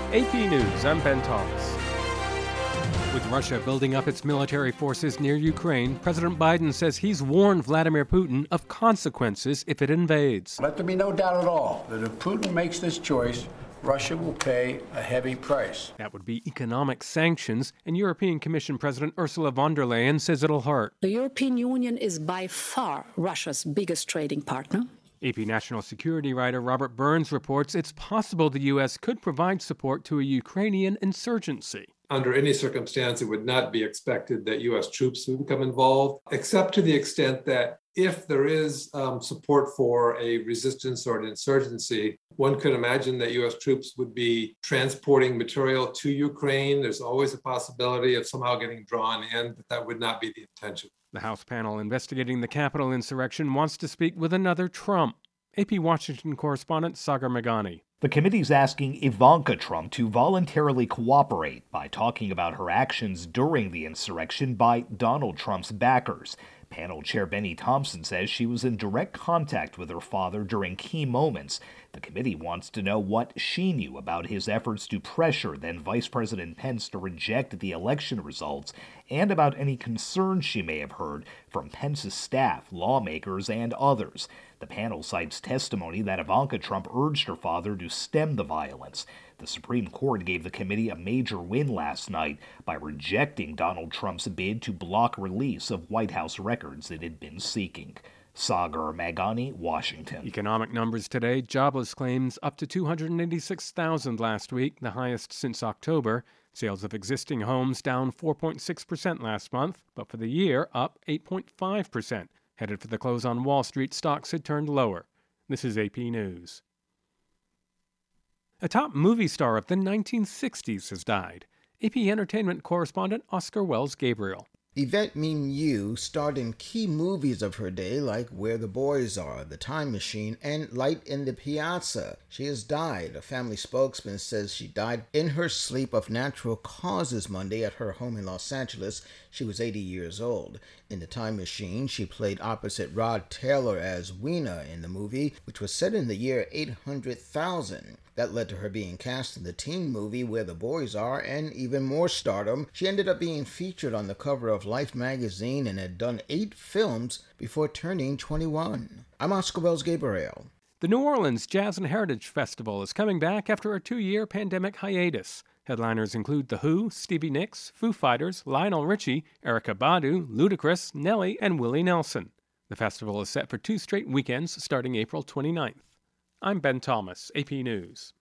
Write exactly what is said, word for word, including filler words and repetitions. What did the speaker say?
A P News, I'm Ben Thomas. With Russia building up its military forces near Ukraine, President Biden says he's warned Vladimir Putin of consequences if it invades. Let there be no doubt at all that if Putin makes this choice, Russia will pay a heavy price. That would be economic sanctions, and European Commission President Ursula von der Leyen says it'll hurt. The European Union is by far Russia's biggest trading partner. A P national security writer Robert Burns reports it's possible the U S could provide support to a Ukrainian insurgency. Under any circumstance, it would not be expected that U S troops would become involved, except to the extent that if there is um, support for a resistance or an insurgency, one could imagine that U S troops would be transporting material to Ukraine. There's always a possibility of somehow getting drawn in, but that would not be the intention. The House panel investigating the Capitol insurrection wants to speak with another Trump. A P Washington correspondent Sagar Meghani. The committee's asking Ivanka Trump to voluntarily cooperate by talking about her actions during the insurrection by Donald Trump's backers. Panel Chair Benny Thompson says she was in direct contact with her father during key moments. The committee wants to know what she knew about his efforts to pressure then Vice President Pence to reject the election results, and about any concerns she may have heard from Pence's staff, lawmakers, and others. The panel cites testimony that Ivanka Trump urged her father to stem the violence. The Supreme Court gave the committee a major win last night by rejecting Donald Trump's bid to block release of White House records it had been seeking. Sagar Meghani, Washington. Economic numbers today. Jobless claims up to two hundred eighty-six thousand last week, the highest since October. Sales of existing homes down four point six percent last month, but for the year up eight point five percent. Headed for the close on Wall Street, stocks had turned lower. This is A P News. A top movie star of the nineteen sixties has died. A P Entertainment correspondent Oscar Wells Gabriel. Yvette Mimieux starred in key movies of her day like Where the Boys Are, The Time Machine, and Light in the Piazza. She has died. A family spokesman says she died in her sleep of natural causes Monday at her home in Los Angeles. She was eighty years old. In The Time Machine, she played opposite Rod Taylor as Weena in the movie, which was set in the year eight hundred thousand. That led to her being cast in the teen movie Where the Boys Are, and even more stardom. She ended up being featured on the cover of Life magazine and had done eight films before turning twenty-one. I'm Oscar Wells Gabriel. The New Orleans Jazz and Heritage Festival is coming back after a two-year pandemic hiatus. Headliners include The Who, Stevie Nicks, Foo Fighters, Lionel Richie, Erykah Badu, Ludacris, Nelly, and Willie Nelson. The festival is set for two straight weekends starting April twenty-ninth. I'm Ben Thomas, A P News.